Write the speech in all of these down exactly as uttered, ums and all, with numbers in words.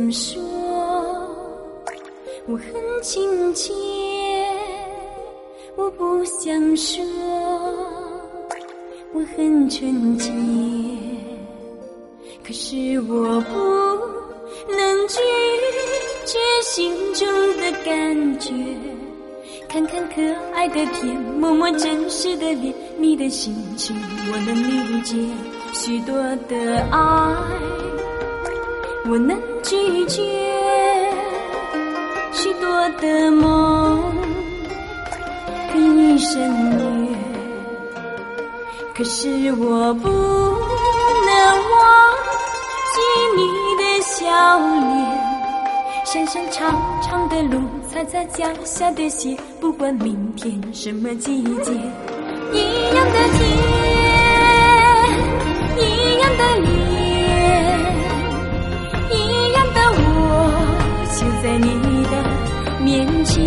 想说，我很亲切，我不想说，我很纯洁，可是我不能拒绝心中的感觉。看看可爱的天，摸摸真实的脸，你的心情我能理解。许多的爱我能拒绝，许多的梦可以省略，可是我不能忘记你的笑脸。想想长长的路，踩在脚下的鞋，不管明天什么季节，一样的天，一样的脸，一样的我，就在你的面前，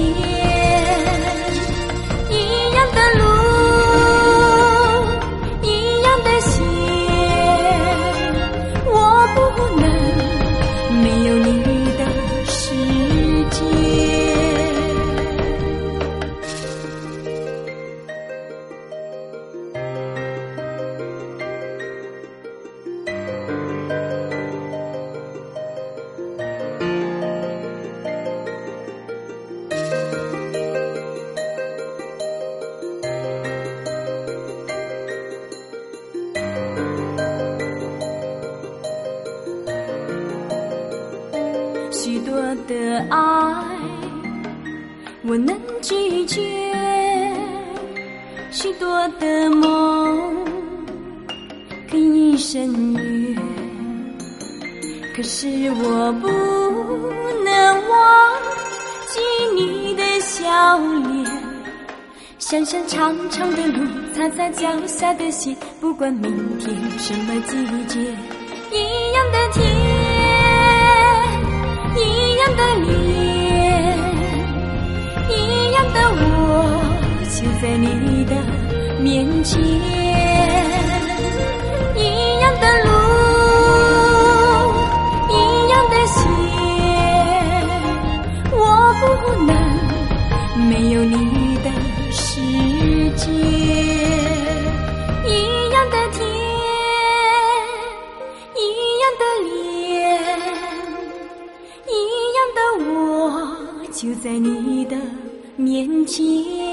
一样的路，一样的鞋，我不能没有你的世界。许多的爱我能拒绝，许多的梦可以省略，可是我不能忘记你的笑脸。想想长长的路，踩在脚下的鞋，不管明天什么季节，一样的天，一样的脸，一样的我，就在你的面前，一样的路，一样的鞋，我不能没有你的世界。一样的天，一样的脸，一样的我，就在你的面前。